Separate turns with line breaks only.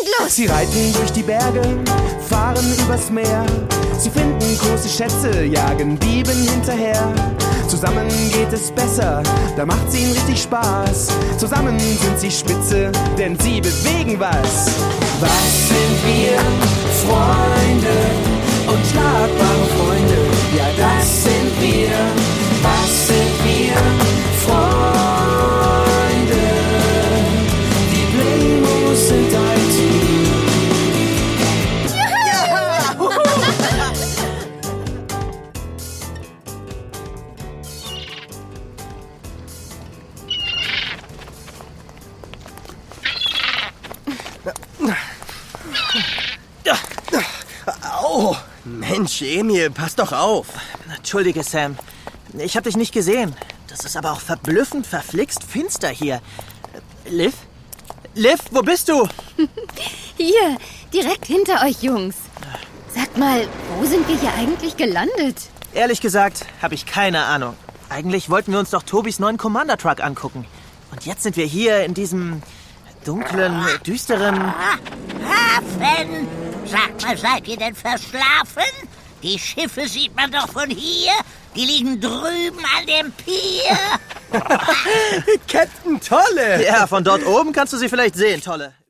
endlos!
Sie reiten durch die Berge, fahren übers Meer. Sie finden große Schätze, jagen Dieben hinterher. Zusammen geht es besser, da macht's ihnen richtig Spaß. Zusammen sind sie spitze, denn sie bewegen was. Was sind wir? Freunde, unschlagbare Freunde. Ja, das sind wir. Was sind wir? Freunde. Die Playmos sind ein Team.
Au! Mensch, Emil, pass doch auf.
Entschuldige, Sam. Ich hab dich nicht gesehen. Das ist aber auch verblüffend verflixt finster hier. Liv? Liv, wo bist du?
Hier, direkt hinter euch, Jungs. Sagt mal, wo sind wir hier eigentlich gelandet?
Ehrlich gesagt, habe ich keine Ahnung. Eigentlich wollten wir uns doch Tobis neuen Commander-Truck angucken. Und jetzt sind wir hier in diesem dunklen, düsteren...
Hafen! Sagt mal, seid ihr denn verschlafen? Die Schiffe sieht man doch von hier. Die liegen drüben an dem Pier.
Captain Tolle!
Ja, von dort oben kannst du sie vielleicht sehen, Tolle.